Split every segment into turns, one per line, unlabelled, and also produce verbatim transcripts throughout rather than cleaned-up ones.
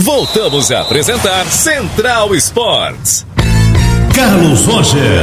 Voltamos a apresentar Central Esportes.
Carlos Roger.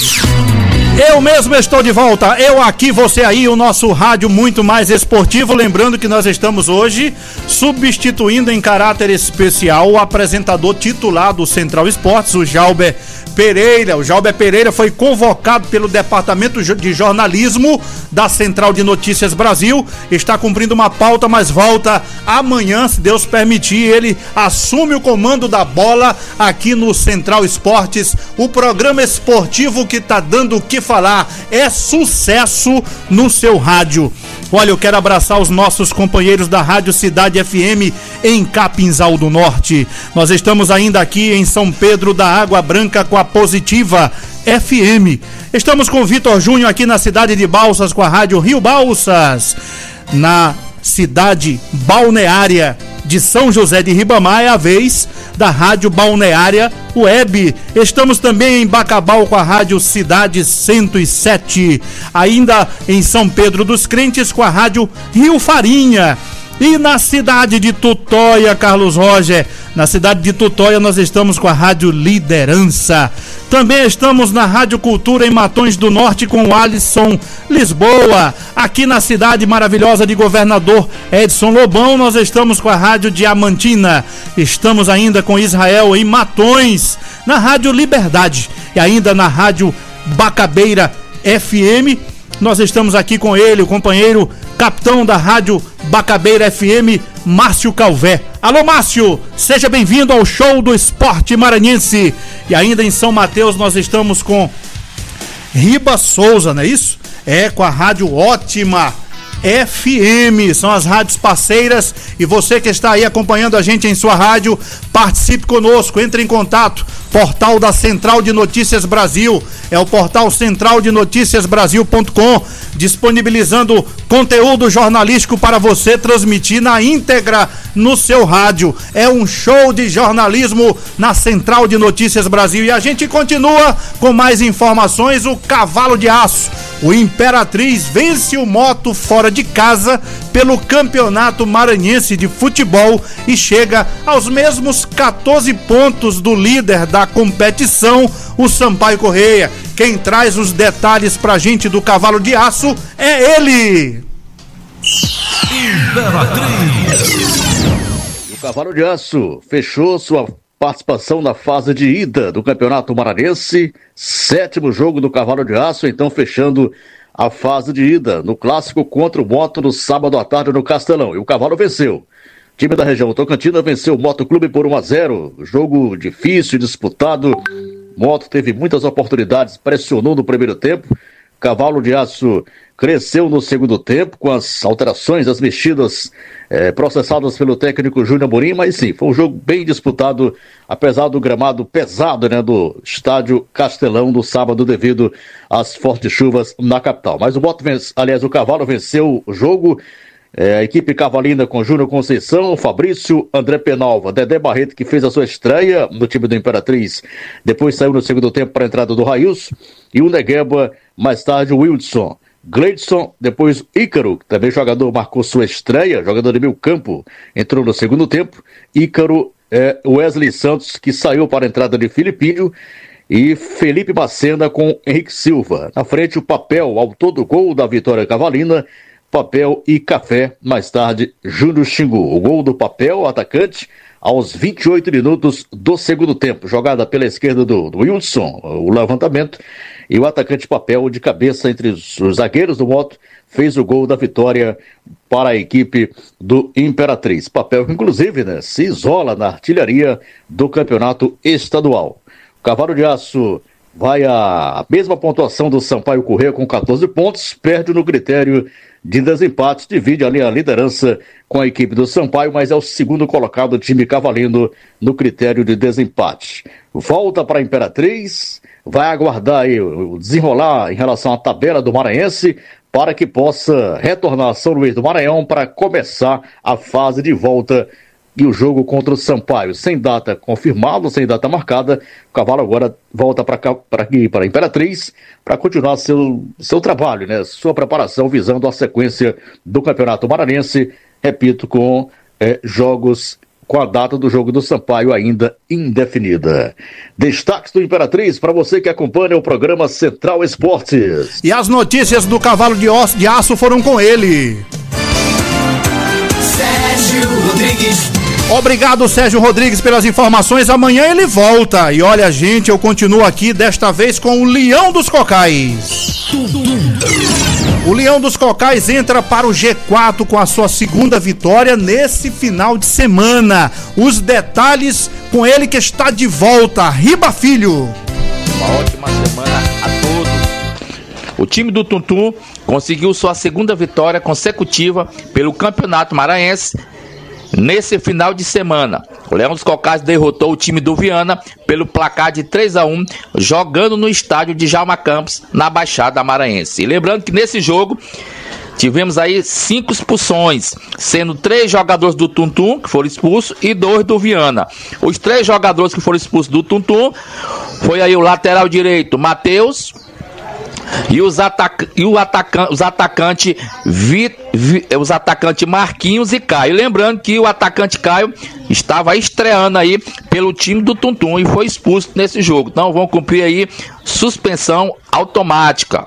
Eu mesmo estou de volta, eu aqui, você aí, o nosso rádio muito mais esportivo. Lembrando que nós estamos hoje substituindo em caráter especial o apresentador titular do Central Esportes, o Jalber Pereira. O Jalber Pereira foi convocado pelo Departamento de Jornalismo da Central de Notícias Brasil, está cumprindo uma pauta, mas volta amanhã, se Deus permitir. Ele assume o comando da bola aqui no Central Esportes, o programa esportivo que está dando o que falar, é sucesso no seu rádio. Olha, eu quero abraçar os nossos companheiros da Rádio Cidade F M em Capinzal do Norte. Nós estamos ainda aqui em São Pedro da Água Branca com a Positiva F M. Estamos com o Vitor Júnior aqui na cidade de Balsas com a Rádio Rio Balsas. Na cidade balneária de São José de Ribamar é a vez da Rádio Balneária Web. Estamos também em Bacabal com a Rádio Cidade cento e sete. Ainda em São Pedro dos Crentes com a Rádio Rio Farinha. E na cidade de Tutóia, Carlos Roger, na cidade de Tutóia nós estamos com a Rádio Liderança. Também estamos na Rádio Cultura em Matões do Norte com o Alisson Lisboa. Aqui na cidade maravilhosa de Governador Edson Lobão nós estamos com a Rádio Diamantina. Estamos ainda com Israel em Matões, na Rádio Liberdade. E ainda na Rádio Bacabeira F M. Nós estamos aqui com ele, o companheiro capitão da Rádio Bacabeira F M, Márcio Calvé. Alô, Márcio, seja bem-vindo ao Show do Esporte Maranhense. E ainda em São Mateus nós estamos com Riba Souza, não é isso? É, com a Rádio Ótima F M, são as rádios parceiras. E você que está aí acompanhando a gente em sua rádio, participe conosco, entre em contato. Portal da Central de Notícias Brasil, é o portal central de noticias brasil ponto com, disponibilizando conteúdo jornalístico para você transmitir na íntegra no seu rádio. É um show de jornalismo na Central de Notícias Brasil. E a gente continua com mais informações. O Cavalo de Aço, o Imperatriz, vence o Moto fora de casa pelo Campeonato Maranhense de Futebol e chega aos mesmos catorze pontos do líder da competição, o Sampaio Correia. Quem traz os detalhes pra gente do Cavalo de Aço é ele.
Imperatriz. O Cavalo de Aço fechou sua participação na fase de ida do Campeonato Maranhense, sétimo jogo do Cavalo de Aço, então fechando a fase de ida no clássico contra o Moto no sábado à tarde no Castelão. E o Cavalo venceu. O time da região Tocantina venceu o Moto Clube por um a zero. Jogo difícil, disputado. Moto teve muitas oportunidades, pressionou no primeiro tempo. Cavalo de Aço cresceu no segundo tempo com as alterações, as mexidas eh, processadas pelo técnico Júnior Amorim, mas sim, foi um jogo bem disputado, apesar do gramado pesado, né, do estádio Castelão no sábado devido às fortes chuvas na capital. Mas o Moto vence, aliás, o Cavalo venceu o jogo. É, a equipe cavalina com Júnior Conceição, Fabrício, André Penalva, Dedé Barreto, que fez a sua estreia no time do Imperatriz, depois saiu no segundo tempo para a entrada do Railson, e o Negueba, mais tarde o Wildson, Gleidson, depois Ícaro, que também jogador, marcou sua estreia, jogador de meio campo, entrou no segundo tempo, Ícaro, é, Wesley Santos, que saiu para a entrada de Filipinho, e Felipe Macena com Henrique Silva. Na frente o Papel, autor do gol da vitória cavalina, Papel e Café, mais tarde Júnior Xingu. O gol do Papel, atacante, aos vinte e oito minutos do segundo tempo. Jogada pela esquerda do, do Wilson, o levantamento, e o atacante Papel de cabeça entre os, os zagueiros do Moto, fez o gol da vitória para a equipe do Imperatriz. Papel que inclusive, né, se isola na artilharia do campeonato estadual. O Cavalo de Aço vai a mesma pontuação do Sampaio Correia com catorze pontos, perde no critério de desempate, divide ali a liderança com a equipe do Sampaio, mas é o segundo colocado do time cavalino no critério de desempate. Volta para a Imperatriz, vai aguardar aí o desenrolar em relação à tabela do Maranhense para que possa retornar a São Luís do Maranhão para começar a fase de volta e o jogo contra o Sampaio, sem data confirmada, sem data marcada. O Cavalo agora volta para aqui, para a Imperatriz, para continuar seu, seu trabalho, né? Sua preparação visando a sequência do Campeonato Maranhense, repito, com é, jogos com a data do jogo do Sampaio ainda indefinida. Destaques do Imperatriz para você que acompanha o programa Central Esportes.
E as notícias do Cavalo de, Osso, de Aço foram com ele.
Sérgio Rodrigues.
Obrigado, Sérgio Rodrigues, pelas informações. Amanhã ele volta. E olha, gente, eu continuo aqui, desta vez com o Leão dos Cocais. O Leão dos Cocais entra para o G quatro com a sua segunda vitória nesse final de semana. Os detalhes com ele que está de volta, Riba Filho.
Uma ótima semana a todos. O time do Tuntum conseguiu sua segunda vitória consecutiva pelo Campeonato Maranhense nesse final de semana. O Leão dos Cocais derrotou o time do Viana pelo placar de três a um, jogando no estádio de Djalma Campos, na Baixada Maranhense. E lembrando que nesse jogo tivemos aí cinco expulsões, sendo três jogadores do Tuntum que foram expulsos e dois do Viana. Os três jogadores que foram expulsos do Tuntum foi aí o lateral direito Matheus e os, atac e o ataca os atacantes Vi Vi os atacantes Marquinhos e Caio. Lembrando que o atacante Caio estava estreando aí pelo time do Tuntum e foi expulso nesse jogo. Então vão cumprir aí suspensão automática.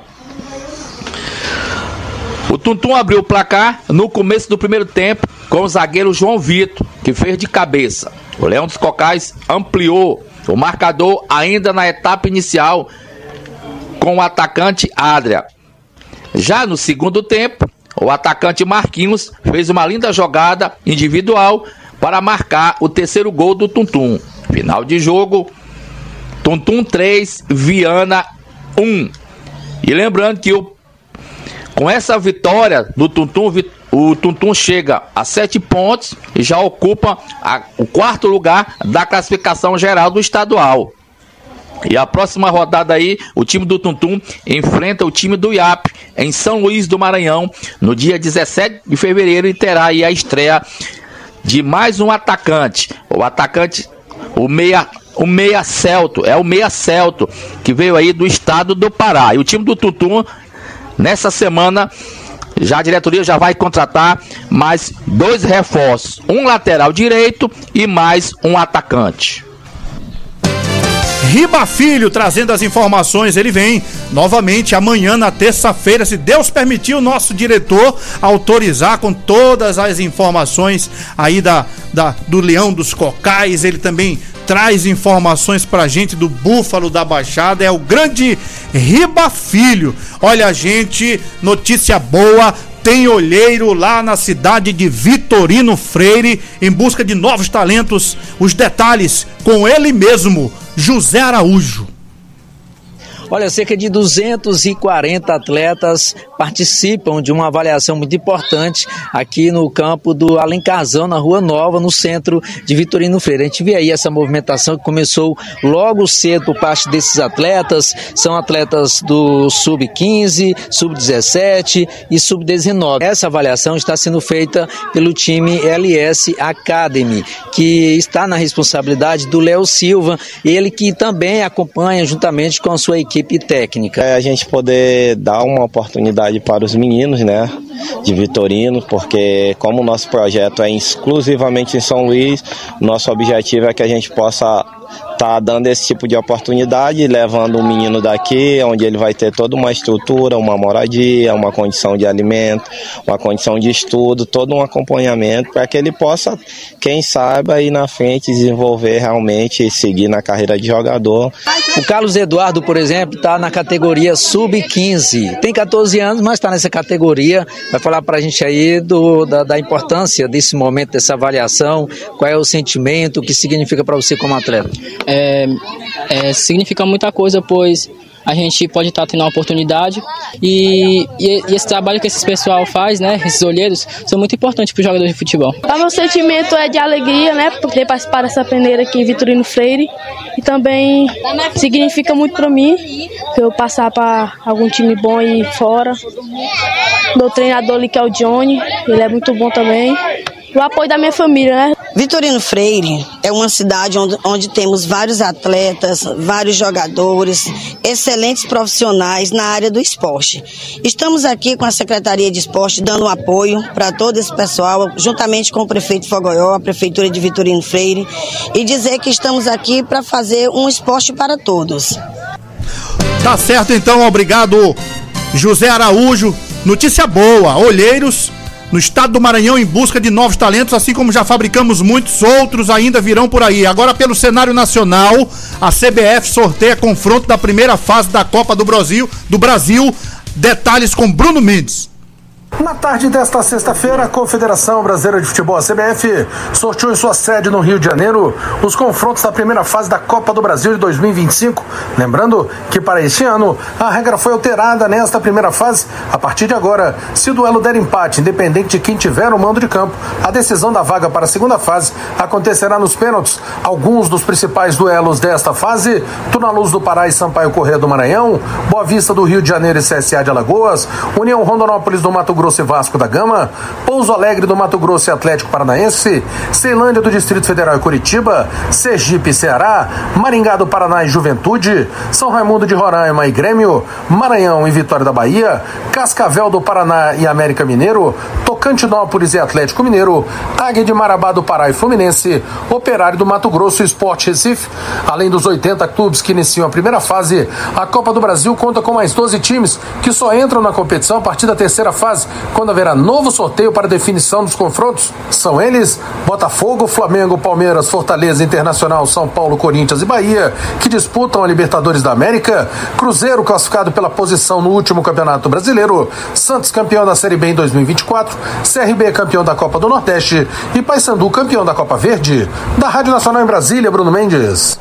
O Tuntum abriu o placar no começo do primeiro tempo com o zagueiro João Vitor, que fez de cabeça. O Leão dos Cocais ampliou o marcador ainda na etapa inicial com o atacante Adria. Já no segundo tempo, o atacante Marquinhos fez uma linda jogada individual para marcar o terceiro gol do Tuntum. Final de jogo, Tuntum três, Viana um. E lembrando que o, com essa vitória do Tuntum, o Tuntum chega a sete pontos e já ocupa a, o quarto lugar da classificação geral do estadual. E a próxima rodada aí, o time do Tuntum enfrenta o time do I A P em São Luís do Maranhão no dia dezessete de fevereiro e terá aí a estreia de mais um atacante. O atacante, o meia, o meia Celto, é o meia Celto que veio aí do estado do Pará. E o time do Tuntum nessa semana já a diretoria já vai contratar mais dois reforços, um lateral direito e mais um atacante.
Riba Filho trazendo as informações, ele vem novamente amanhã na terça-feira, se Deus permitir, o nosso diretor autorizar, com todas as informações aí da, da, do Leão dos Cocais. Ele também traz informações pra gente do Búfalo da Baixada, é o grande Riba Filho. Olha, gente, notícia boa. Tem olheiro lá na cidade de Vitorino Freire em busca de novos talentos. Os detalhes com ele mesmo, José Araújo.
Olha, cerca de duzentos e quarenta atletas participam de uma avaliação muito importante aqui no campo do Alencazão, na Rua Nova, no centro de Vitorino Freire. A gente vê aí essa movimentação que começou logo cedo por parte desses atletas. São atletas do sub quinze, sub dezessete e sub dezenove. Essa avaliação está sendo feita pelo time L S Academy, que está na responsabilidade do Léo Silva, ele que também acompanha juntamente com a sua equipe técnica.
É a gente poder dar uma oportunidade para os meninos, né, de Vitorino, porque como o nosso projeto é exclusivamente em São Luís, nosso objetivo é que a gente possa tá dando esse tipo de oportunidade, levando o menino daqui, onde ele vai ter toda uma estrutura, uma moradia, uma condição de alimento, uma condição de estudo, todo um acompanhamento para que ele possa, quem sabe, aí na frente desenvolver realmente e seguir na carreira de jogador.
O Carlos Eduardo, por exemplo, está na categoria sub quinze, tem catorze anos, mas está nessa categoria. Vai falar para a gente aí do, da, da importância desse momento, dessa avaliação, qual é o sentimento, o que significa para você como atleta?
É, é, significa muita coisa, pois a gente pode estar tendo uma oportunidade e, e, e esse trabalho que esse pessoal faz, né, esses olheiros, são muito importantes para os jogadores de futebol.
O meu sentimento é de alegria, né, por ter participado dessa peneira aqui em Vitorino Freire, e também significa muito para mim eu passar para algum time bom e fora. Meu treinador ali, que é o Johnny, ele é muito bom também. o apoio da minha família, né?
Vitorino Freire é uma cidade onde, onde temos vários atletas, vários jogadores, excelentes profissionais na área do esporte. Estamos aqui com a Secretaria de Esporte dando apoio para todo esse pessoal, juntamente com o prefeito Fogoió, a Prefeitura de Vitorino Freire, e dizer que estamos aqui para fazer um esporte para todos.
Tá certo então, obrigado José Araújo. Notícia boa, Olheiros no estado do Maranhão em busca de novos talentos, assim como já fabricamos muitos outros ainda virão por aí. Agora pelo cenário nacional, a C B F sorteia confronto da primeira fase da Copa do Brasil, do Brasil. Detalhes com Bruno Mendes.
Na tarde desta sexta-feira, a Confederação Brasileira de Futebol, a C B F, sorteou em sua sede no Rio de Janeiro os confrontos da primeira fase da Copa do Brasil de dois mil e vinte e cinco. Lembrando que para este ano, a regra foi alterada nesta primeira fase. A partir de agora, se o duelo der empate, independente de quem tiver o mando de campo, a decisão da vaga para a segunda fase acontecerá nos pênaltis. Alguns dos principais duelos desta fase: Tunaluz do Pará e Sampaio Corrêa do Maranhão, Boa Vista do Rio de Janeiro e C S A de Alagoas, União Rondonópolis do Mato Grosso e Vasco da Gama, Pouso Alegre do Mato Grosso e Atlético Paranaense, Ceilândia do Distrito Federal e Curitiba, Sergipe e Ceará, Maringá do Paraná e Juventude, São Raimundo de Roraima e Grêmio, Maranhão e Vitória da Bahia, Cascavel do Paraná e América Mineiro, Tocantinópolis e Atlético Mineiro, Águia de Marabá do Pará e Fluminense, Operário do Mato Grosso e Sport Recife. Além dos oitenta clubes que iniciam a primeira fase, a Copa do Brasil conta com mais doze times que só entram na competição a partir da terceira fase, quando haverá novo sorteio para definição dos confrontos. São eles Botafogo, Flamengo, Palmeiras, Fortaleza, Internacional, São Paulo, Corinthians e Bahia, que disputam a Libertadores da América, Cruzeiro classificado pela posição no último Campeonato Brasileiro, Santos campeão da Série B em dois mil e vinte e quatro, C R B campeão da Copa do Nordeste e Paysandu campeão da Copa Verde. Da Rádio Nacional em Brasília, Bruno Mendes.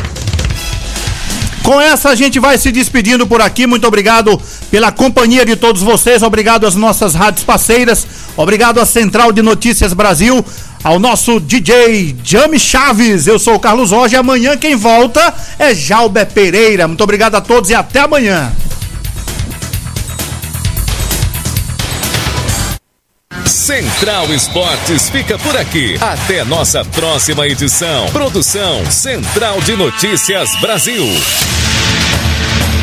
Com essa a gente vai se despedindo por aqui. Muito obrigado pela companhia de todos vocês. Obrigado às nossas rádios parceiras. Obrigado à Central de Notícias Brasil. Ao nosso D J Jami Chaves. Eu sou o Carlos Rocha e amanhã quem volta é Jalber Pereira. Muito obrigado a todos e até amanhã.
Central Esportes fica por aqui. Até nossa próxima edição. Produção Central de Notícias Brasil.